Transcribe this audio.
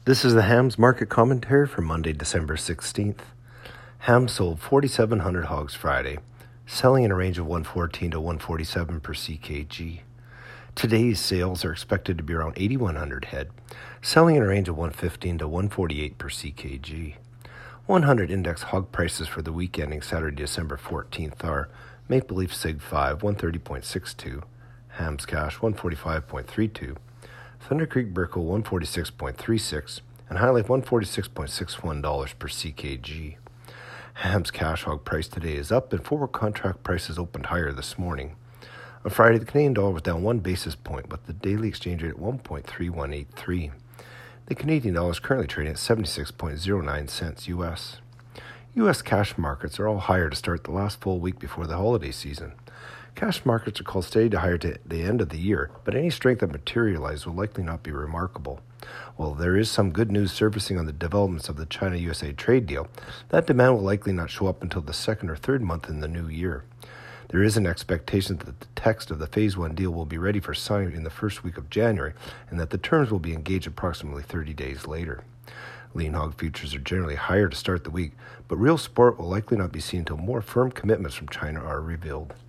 This is the Hams market commentary for Monday, December 16th. Hams sold 4,700 hogs Friday, selling in a range of 114 to 147 per ckg. Today's sales are expected to be around 8,100 head, selling in a range of 115 to 148 per ckg. 100 index hog prices for the week ending Saturday, December 14th are Maple Leaf Sig 5, 130.62, Hams Cash, 145.32, Thunder Creek Brickle, 146.36, and High Life, $146.61 per ckg. Hams cash hog price today is up, and forward contract prices opened higher this morning. On Friday, the Canadian dollar was down 1 basis point, with the daily exchange rate at 1.3183. The Canadian dollar is currently trading at 76.09 cents U.S. U.S. cash markets are all higher to start the last full week before the holiday season. Cash markets are called steady to higher to the end of the year, but any strength that materializes will likely not be remarkable. While there is some good news surfacing on the developments of the China-USA trade deal, that demand will likely not show up until the second or third month in the new year. There is an expectation that the text of the Phase 1 deal will be ready for signing in the first week of January, and that the terms will be engaged approximately 30 days later. Lean hog futures are generally higher to start the week, but real support will likely not be seen until more firm commitments from China are revealed.